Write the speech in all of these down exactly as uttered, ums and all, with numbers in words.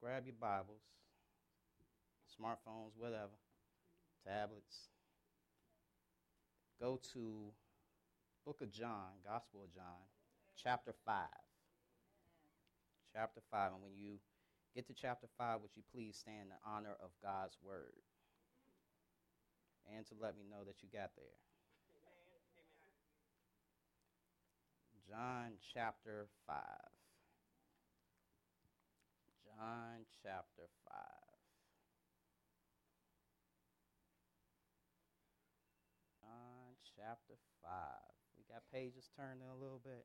grab your Bibles, smartphones, whatever, tablets. Go to Book of John, Gospel of John, chapter five. Chapter five. And when you get to chapter five, would you please stand in honor of God's word? And to let me know that you got there. John chapter five. John chapter five. John chapter five. We got pages turned in a little bit.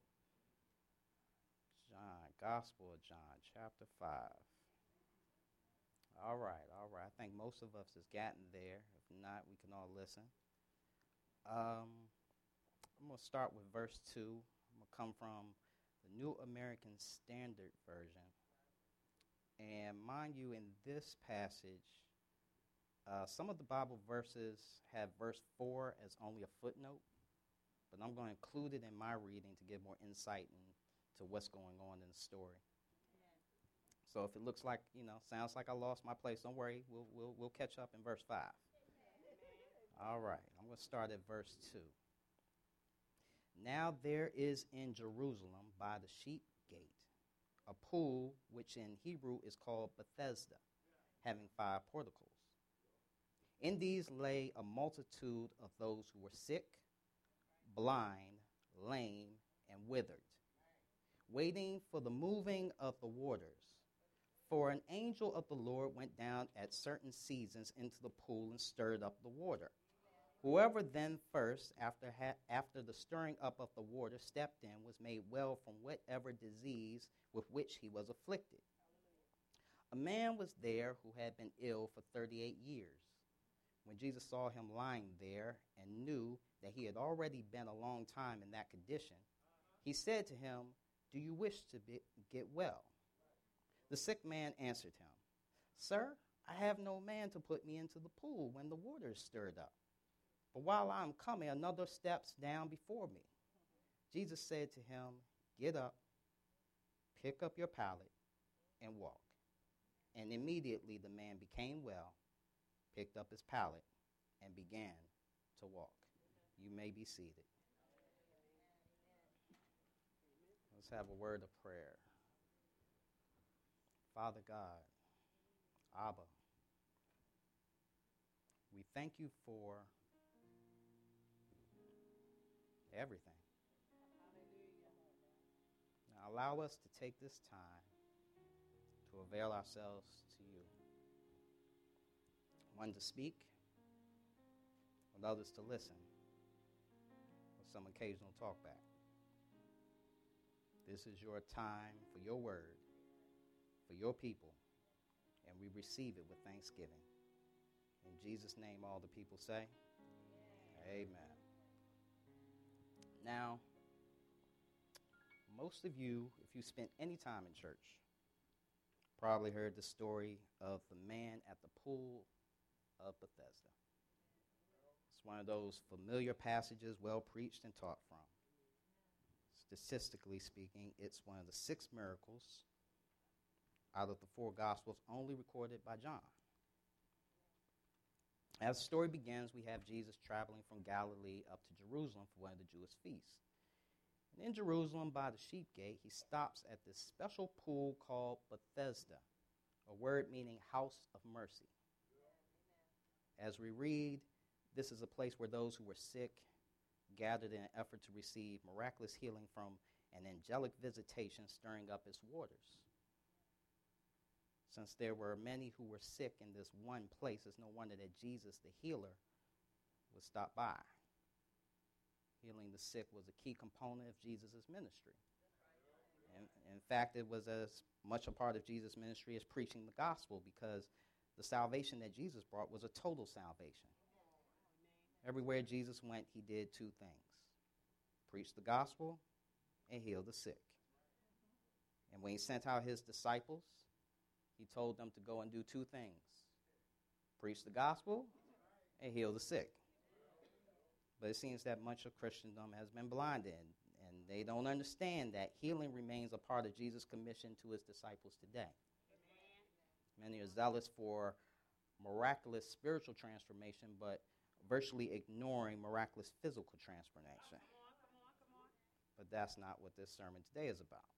John, Gospel of John, chapter five. All right, all right. I think most of us has gotten there. If not, we can all listen. Um, I'm going to start with verse two. I'm going to come from the New American Standard Version. And mind you, in this passage, uh, some of the Bible verses have verse four as only a footnote, but I'm going to include it in my reading to give more insight into what's going on in the story. Amen. So if it looks like, you know, sounds like I lost my place, don't worry, we'll we'll, we'll catch up in verse five. Amen. All right, I'm going to start at verse two. Now there is in Jerusalem by the sheep gate a pool which in Hebrew is called Bethesda, having five porticles. In these lay a multitude of those who were sick, blind, lame, and withered, waiting for the moving of the waters. For an angel of the Lord went down at certain seasons into the pool and stirred up the water. Whoever then first, after ha- after the stirring up of the water, stepped in, was made well from whatever disease with which he was afflicted. A man was there who had been ill for thirty-eight years. When Jesus saw him lying there and knew that he had already been a long time in that condition, he said to him, "Do you wish to be, get well?" The sick man answered him, "Sir, I have no man to put me into the pool when the water is stirred up. But while I am coming, another steps down before me." Jesus said to him, "Get up, pick up your pallet, and walk." And immediately the man became well, picked up his pallet, and began to walk. You may be seated. Let's have a word of prayer. Father God, Abba, we thank you for everything. Now allow us to take this time to avail ourselves to you. One to speak, and others to listen, with some occasional talk back. This is your time for your word, for your people, and we receive it with thanksgiving. In Jesus' name, all the people say, Amen. Amen. Now, most of you, if you spent any time in church, probably heard the story of the man at the pool of Bethesda. It's one of those familiar passages well preached and taught from. Statistically speaking, it's one of the six miracles out of the four Gospels only recorded by John. As the story begins, we have Jesus traveling from Galilee up to Jerusalem for one of the Jewish feasts. And in Jerusalem, by the sheep gate, he stops at this special pool called Bethesda, a word meaning house of mercy. As we read, this is a place where those who were sick gathered in an effort to receive miraculous healing from an angelic visitation stirring up its waters. Since there were many who were sick in this one place, it's no wonder that Jesus, the healer, would stop by. Healing the sick was a key component of Jesus' ministry. And in fact, it was as much a part of Jesus' ministry as preaching the gospel, because the salvation that Jesus brought was a total salvation. Everywhere Jesus went, he did two things: preach the gospel and heal the sick. And when he sent out his disciples, he told them to go and do two things: preach the gospel and heal the sick. But it seems that much of Christendom has been blinded, and they don't understand that healing remains a part of Jesus' commission to his disciples today. Many are zealous for miraculous spiritual transformation, but virtually ignoring miraculous physical transformation. But that's not what this sermon today is about.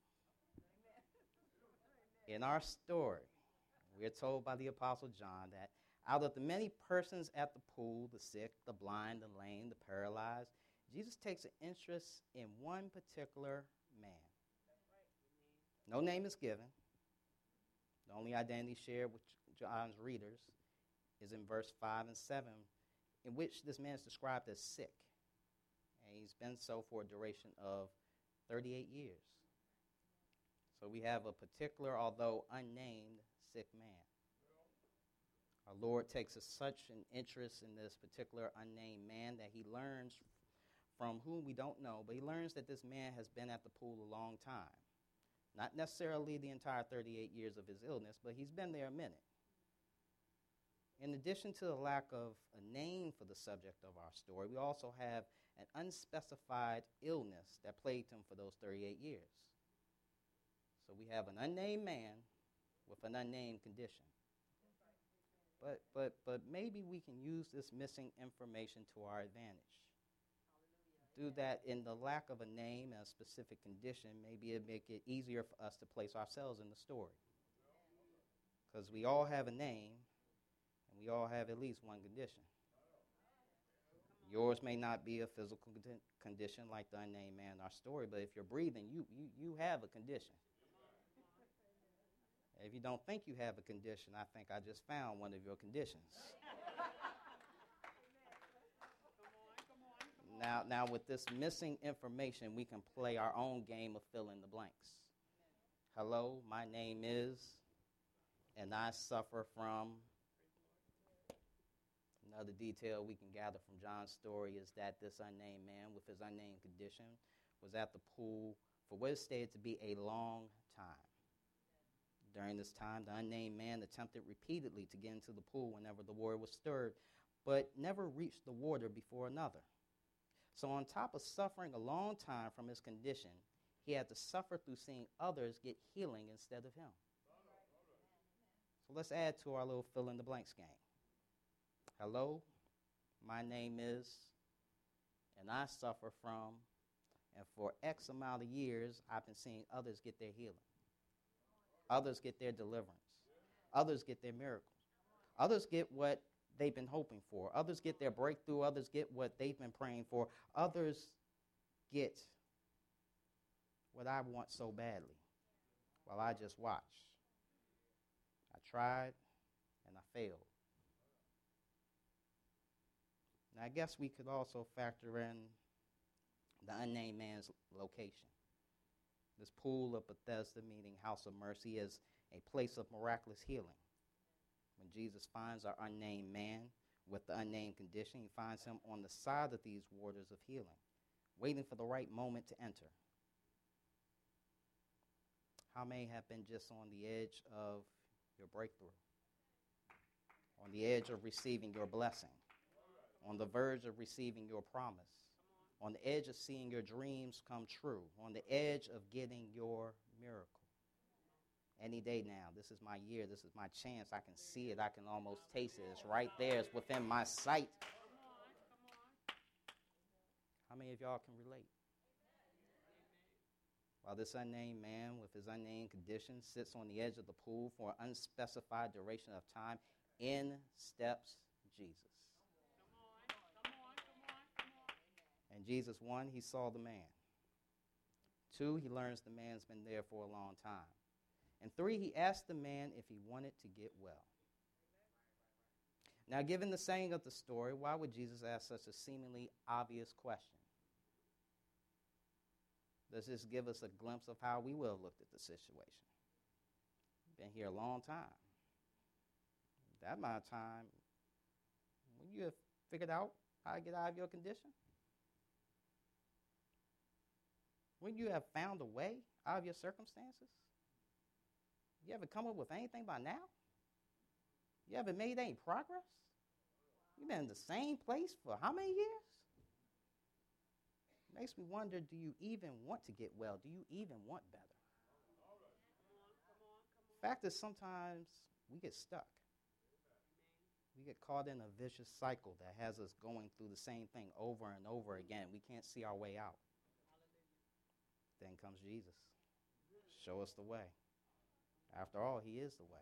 In our story, we are told by the Apostle John that out of the many persons at the pool, the sick, the blind, the lame, the paralyzed, Jesus takes an interest in one particular man. No name is given. The only identity shared with John's readers is in verse five and seven, in which this man is described as sick. And he's been so for a duration of thirty-eight years. So we have a particular, although unnamed, sick man. Our Lord takes a, such an interest in this particular unnamed man that he learns from whom we don't know, but he learns that this man has been at the pool a long time. Not necessarily the entire thirty-eight years of his illness, but he's been there a minute. In addition to the lack of a name for the subject of our story, we also have an unspecified illness that plagued him for those thirty-eight years. So we have an unnamed man with an unnamed condition. But but but maybe we can use this missing information to our advantage. Do that in the lack of a name and a specific condition, maybe it'd make it easier for us to place ourselves in the story. Because we all have a name, and we all have at least one condition. Yours may not be a physical con- condition like the unnamed man in our story, but if you're breathing, you, you, you have a condition. If you don't think you have a condition, I think I just found one of your conditions. Now, now, with this missing information, we can play our own game of fill in the blanks. Hello, my name is, and I suffer from. Another detail we can gather from John's story is that this unnamed man with his unnamed condition was at the pool for what is stated to be a long time. During this time, the unnamed man attempted repeatedly to get into the pool whenever the water was stirred, but never reached the water before another. So on top of suffering a long time from his condition, he had to suffer through seeing others get healing instead of him. So let's add to our little fill-in-the-blanks game. Hello, my name is, and I suffer from, and for X amount of years, I've been seeing others get their healing. Others get their deliverance. Others get their miracles. Others get what they've been hoping for. Others get their breakthrough. Others get what they've been praying for. Others get what I want so badly while I just watch. I tried and I failed. Now, I guess we could also factor in the unnamed man's location. This pool of Bethesda, meaning house of mercy, is a place of miraculous healing. When Jesus finds our unnamed man with the unnamed condition, he finds him on the side of these waters of healing, waiting for the right moment to enter. How may have been just on the edge of your breakthrough, on the edge of receiving your blessing, on the verge of receiving your promise, on the edge of seeing your dreams come true, on the edge of getting your miracle. Any day now, this is my year, this is my chance. I can see it, I can almost taste it. It's right there, it's within my sight. How many of y'all can relate? While this unnamed man with his unnamed condition sits on the edge of the pool for an unspecified duration of time, in steps Jesus. And Jesus, one, he saw the man. Two, he learns the man's been there for a long time. And three, he asked the man if he wanted to get well. Now, given the saying of the story, why would Jesus ask such a seemingly obvious question? Does this give us a glimpse of how we will have looked at the situation? Been here a long time. That amount of time, when you have figured out how to get out of your condition? When you have found a way out of your circumstances? You haven't come up with anything by now? You haven't made any progress? You've been in the same place for how many years? Makes me wonder, do you even want to get well? Do you even want better? Fact is, sometimes we get stuck. We get caught in a vicious cycle that has us going through the same thing over and over again. We can't see our way out. Then comes Jesus. Show us the way. After all, he is the way.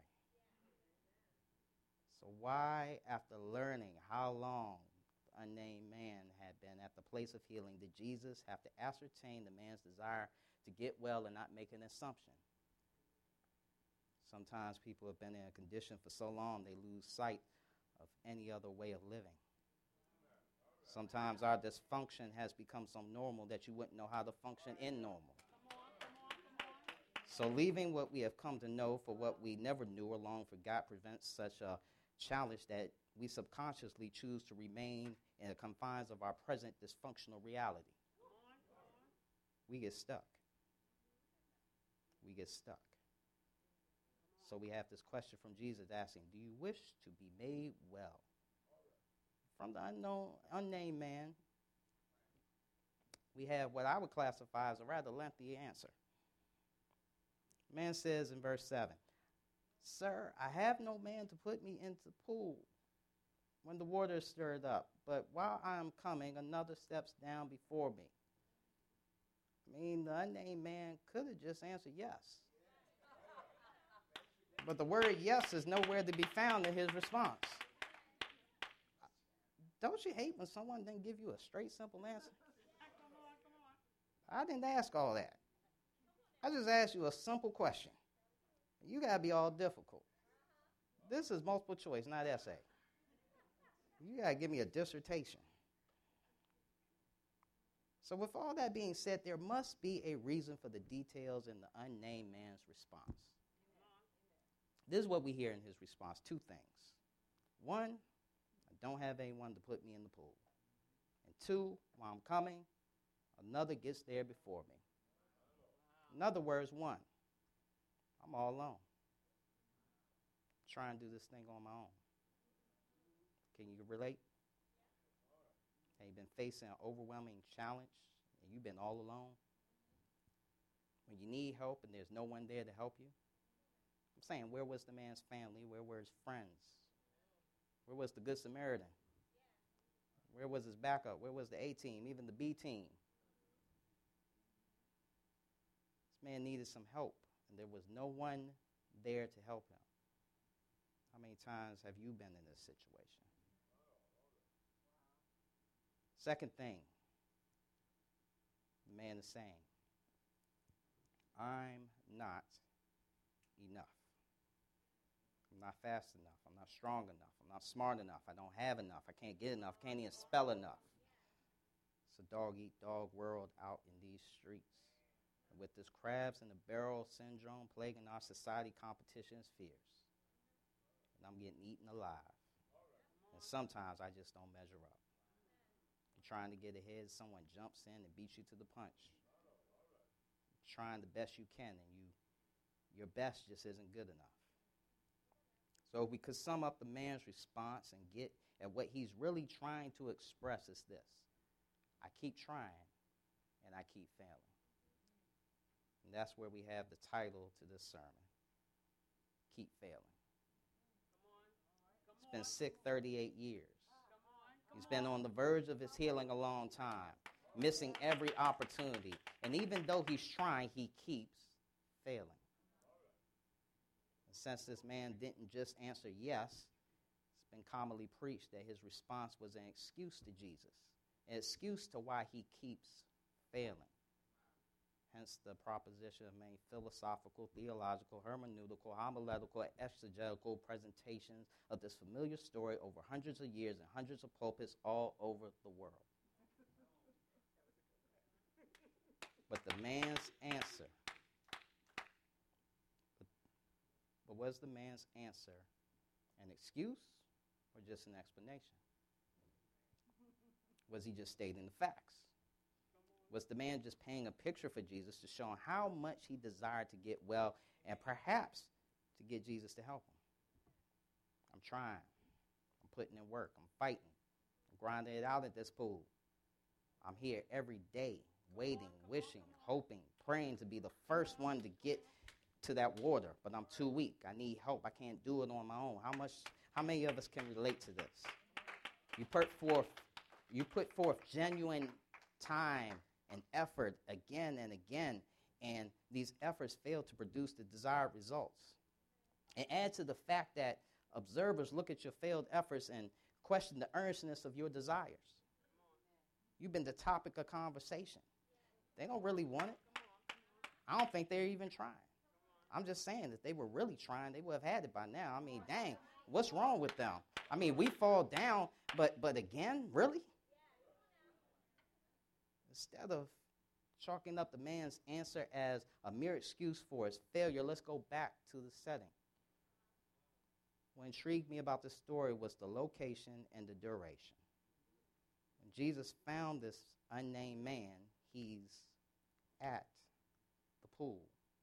So why, after learning how long the unnamed man had been at the place of healing, did Jesus have to ascertain the man's desire to get well and not make an assumption? Sometimes people have been in a condition for so long they lose sight of any other way of living. Sometimes our dysfunction has become so normal that you wouldn't know how to function in normal. So leaving what we have come to know for what we never knew or long forgot prevents such a challenge that we subconsciously choose to remain in the confines of our present dysfunctional reality. We get stuck. We get stuck. So we have this question from Jesus asking, do you wish to be made well? From the unknown, unnamed man, we have what I would classify as a rather lengthy answer. The man says in verse seven, Sir, I have no man to put me into the pool when the water is stirred up, but while I am coming, another steps down before me. I mean, the unnamed man could have just answered yes. But the word yes is nowhere to be found in his response. Don't you hate when someone doesn't give you a straight, simple answer? I didn't ask all that. I just asked you a simple question. You got to be all difficult. This is multiple choice, not essay. You got to give me a dissertation. So with all that being said, there must be a reason for the details in the unnamed man's response. This is what we hear in his response. Two things. One, I don't have anyone to put me in the pool. And two, while I'm coming, another gets there before me. In other words, one, I'm all alone. Trying to do this thing on my own. Can you relate? Have you been facing an overwhelming challenge and you've been all alone? When you need help and there's no one there to help you? I'm saying, where was the man's family? Where were his friends? Where was the Good Samaritan? Where was his backup? Where was the A team, even the B team? This man needed some help, and there was no one there to help him. How many times have you been in this situation? Second thing, the man is saying, I'm not enough. I'm not fast enough. I'm not strong enough. I'm not smart enough. I don't have enough. I can't get enough. Can't even spell enough. It's a dog-eat-dog world out in these streets. And with this crabs in the barrel syndrome plaguing our society, competition is fierce. And I'm getting eaten alive. And sometimes I just don't measure up. You're trying to get ahead, someone jumps in and beats you to the punch. You're trying the best you can, and you your best just isn't good enough. So if we could sum up the man's response and get at what he's really trying to express is this. I keep trying, and I keep failing. And that's where we have the title to this sermon. Keep failing. He's been sick thirty-eight years. He's been on the verge of his healing a long time, missing every opportunity. And even though he's trying, he keeps failing. Since this man didn't just answer yes, it's been commonly preached that his response was an excuse to Jesus, an excuse to why he keeps failing. Hence the proposition of many philosophical, theological, hermeneutical, homiletical, exegetical presentations of this familiar story over hundreds of years and hundreds of pulpits all over the world. But the man's answer But was the man's answer an excuse or just an explanation? Was he just stating the facts? Was the man just painting a picture for Jesus to show him how much he desired to get well and perhaps to get Jesus to help him? I'm trying. I'm putting in work. I'm fighting. I'm grinding it out at this pool. I'm here every day, waiting, wishing, hoping, praying to be the first one to get to that water, but I'm too weak. I need help. I can't do it on my own. How much? How many of us can relate to this? You put forth, you put forth genuine time and effort again and again, and these efforts fail to produce the desired results. And add to the fact that observers look at your failed efforts and question the earnestness of your desires. You've been the topic of conversation. They don't really want it. I don't think they're even trying. I'm just saying that they were really trying, they would have had it by now. I mean, dang, what's wrong with them? I mean, we fall down, but but again, really? Instead of chalking up the man's answer as a mere excuse for his failure, let's go back to the setting. What intrigued me about this story was the location and the duration. When Jesus found this unnamed man, he's at the pool.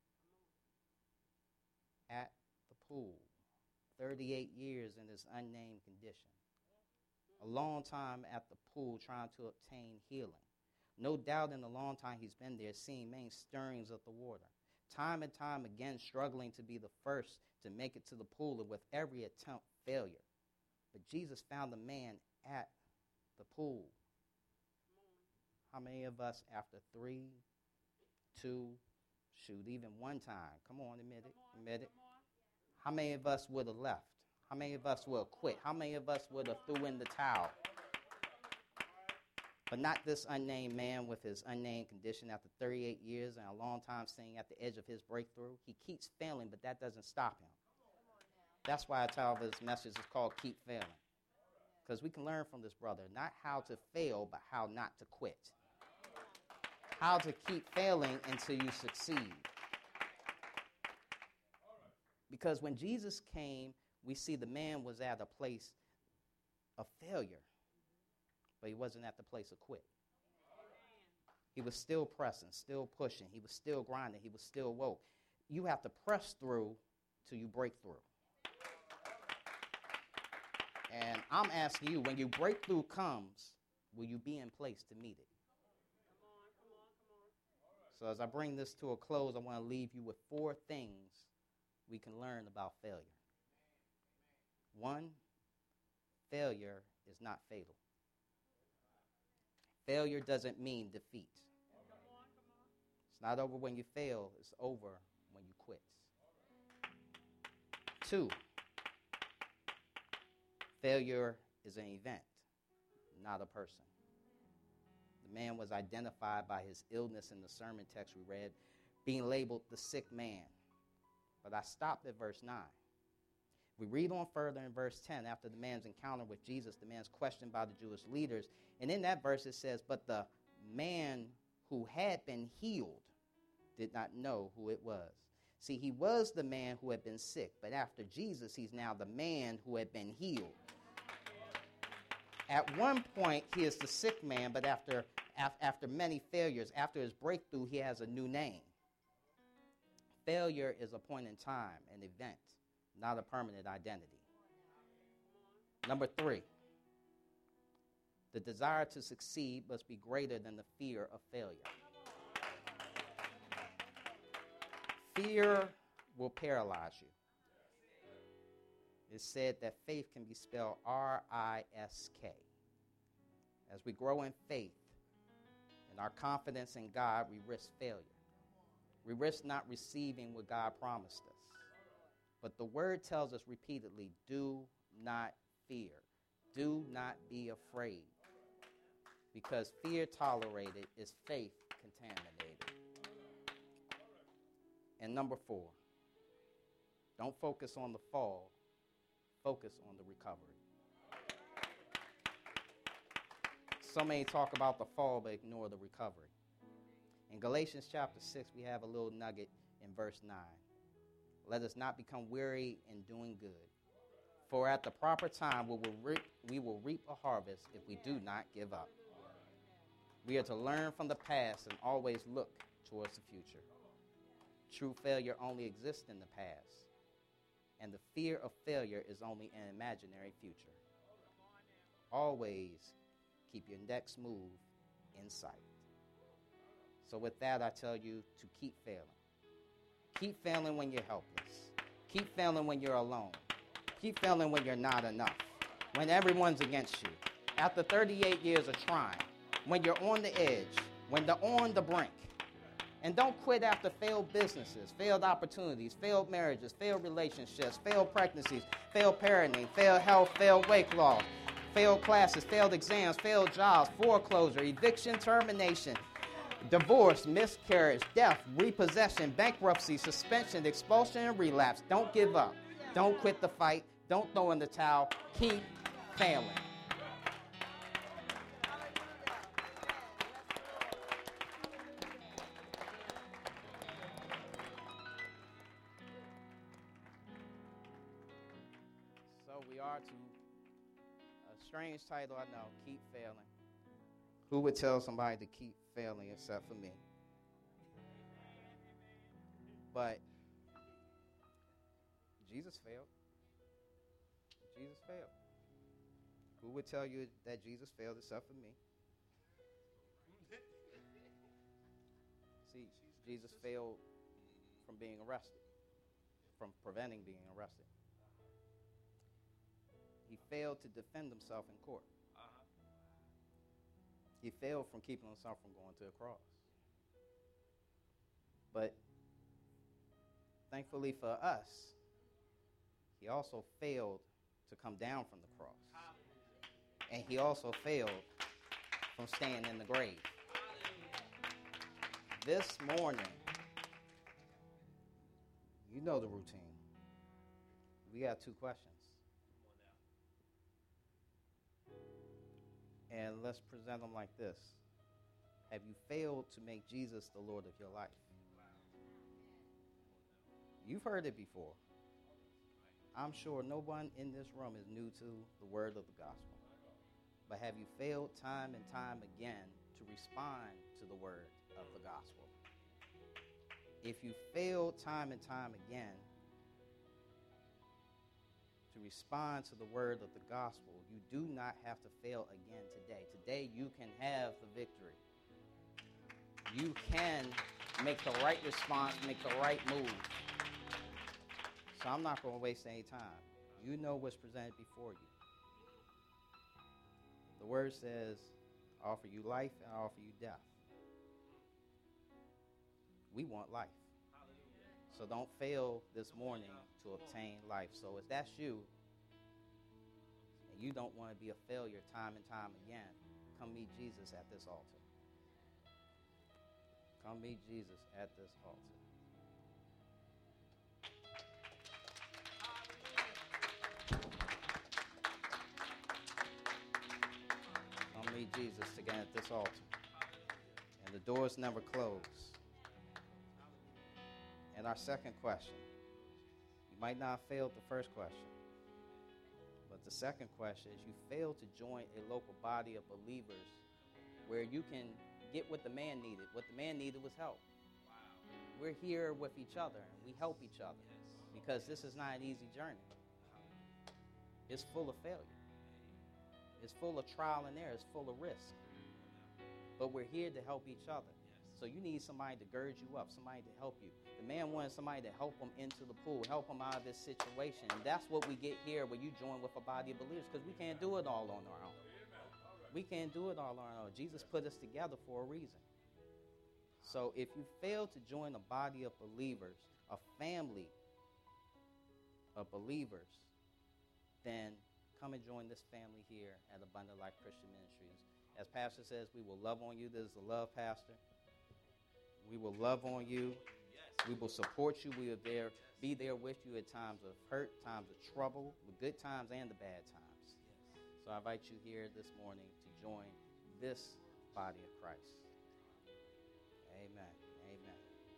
At the pool. thirty-eight years in this unnamed condition. A long time at the pool trying to obtain healing. No doubt in the long time he's been there, seeing many stirrings of the water. Time and time again struggling to be the first to make it to the pool, and with every attempt failure. But Jesus found the man at the pool. How many of us, after three, two, shoot, even one time, come on, admit it, admit it. How many of us would have left? How many of us would have quit? How many of us would have threw in the towel? But not this unnamed man with his unnamed condition after thirty-eight years and a long time staying at the edge of his breakthrough. He keeps failing, but that doesn't stop him. That's why I tell this message is called Keep Failing. Because we can learn from this brother, not how to fail, but how not to quit. How to keep failing until you succeed. Because when Jesus came, we see the man was at a place of failure, but he wasn't at the place of quit. He was still pressing, still pushing. He was still grinding. He was still woke. You have to press through till you break through. And I'm asking you, when your breakthrough comes, will you be in place to meet it? So as I bring this to a close, I want to leave you with four things we can learn about failure. One, failure is not fatal. Failure doesn't mean defeat. It's not over when you fail. It's over when you quit. Two, failure is an event, not a person. The man was identified by his illness in the sermon text we read, being labeled the sick man. But I stopped at verse nine. We read on further in verse ten, after the man's encounter with Jesus, the man's questioned by the Jewish leaders. And in that verse it says, but the man who had been healed did not know who it was. See, he was the man who had been sick, but after Jesus, he's now the man who had been healed. At one point, he is the sick man, but after, after many failures, after his breakthrough, he has a new name. Failure is a point in time, an event, not a permanent identity. Number three, the desire to succeed must be greater than the fear of failure. Fear will paralyze you. It's said that faith can be spelled R I S K. As we grow in faith and our confidence in God, we risk failure. We risk not receiving what God promised us. But the word tells us repeatedly, do not fear. Do not be afraid. Because fear tolerated is faith contaminated. And number four, don't focus on the fall. Focus on the recovery. So many talk about the fall but ignore the recovery. In Galatians chapter six, we have a little nugget in verse nine. Let us not become weary in doing good. For at the proper time we will reap, we will reap a harvest if we do not give up. We are to learn from the past and always look towards the future. True failure only exists in the past, and the fear of failure is only an imaginary future. Always keep your next move in sight. So with that, I tell you to keep failing. Keep failing when you're helpless. Keep failing when you're alone. Keep failing when you're not enough, when everyone's against you. After thirty-eight years of trying, when you're on the edge, when they're on the brink. And don't quit after failed businesses, failed opportunities, failed marriages, failed relationships, failed pregnancies, failed parenting, failed health, failed weight loss, failed classes, failed exams, failed jobs, foreclosure, eviction, termination, divorce, miscarriage, death, repossession, bankruptcy, suspension, expulsion, and relapse. Don't give up. Don't quit the fight. Don't throw in the towel. Keep failing. So we are to a strange title, I know, Keep Failing. Who would tell somebody to keep failing except for me? But Jesus failed. Jesus failed. Who would tell you that Jesus failed except for me? See, Jesus failed from being arrested, from preventing being arrested. He failed to defend himself in court. He failed from keeping himself from going to the cross. But thankfully for us, he also failed to come down from the cross. And he also failed from staying in the grave. This morning, you know the routine. We got two questions. And let's present them like this. Have you failed to make Jesus the Lord of your life? You've heard it before. I'm sure no one in this room is new to the word of the gospel. But have you failed time and time again to respond to the word of the gospel? If you failed time and time again to respond to the word of the gospel, you do not have to fail again today. Today you can have the victory. You can make the right response, make the right move. So I'm not going to waste any time. You know what's presented before you. The word says, I offer you life and I offer you death. We want life. So don't fail this morning to obtain life. So if that's you, and you don't want to be a failure time and time again, come meet Jesus at this altar. Come meet Jesus at this altar. Come meet Jesus again at this altar. And the doors never close. And our second question, you might not have failed the first question, but the second question is you failed to join a local body of believers where you can get what the man needed. What the man needed was help. We're here with each other, and we help each other because this is not an easy journey. It's full of failure. It's full of trial and error. It's full of risk. But we're here to help each other. So you need somebody to gird you up, somebody to help you. The man wanted somebody to help him into the pool, help him out of this situation. And that's what we get here when you join with a body of believers, because we can't do it all on our own. We can't do it all on our own. Jesus put us together for a reason. So if you fail to join a body of believers, a family of believers, then come and join this family here at Abundant Life Christian Ministries. As Pastor says, we will love on you. This is the love pastor. We will love on you. We will support you. We will there, be there with you at times of hurt, times of trouble, the good times and the bad times. So I invite you here this morning to join this body of Christ. Amen. Amen.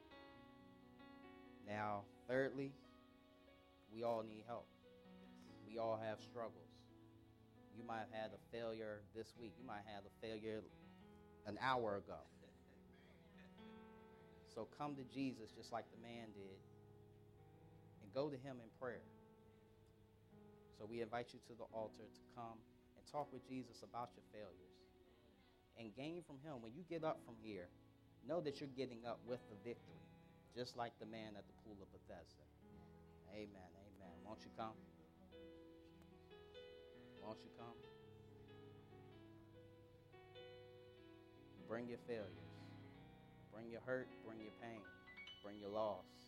Now, thirdly, we all need help. We all have struggles. You might have had a failure this week. You might have a failure an hour ago. So come to Jesus just like the man did and go to him in prayer. So we invite you to the altar to come and talk with Jesus about your failures and gain from him. When you get up from here, know that you're getting up with the victory. just like the man at the pool of Bethesda. Amen, amen. Won't you come? Won't you come? Bring your failures. Bring your hurt. Bring your pain. Bring your loss.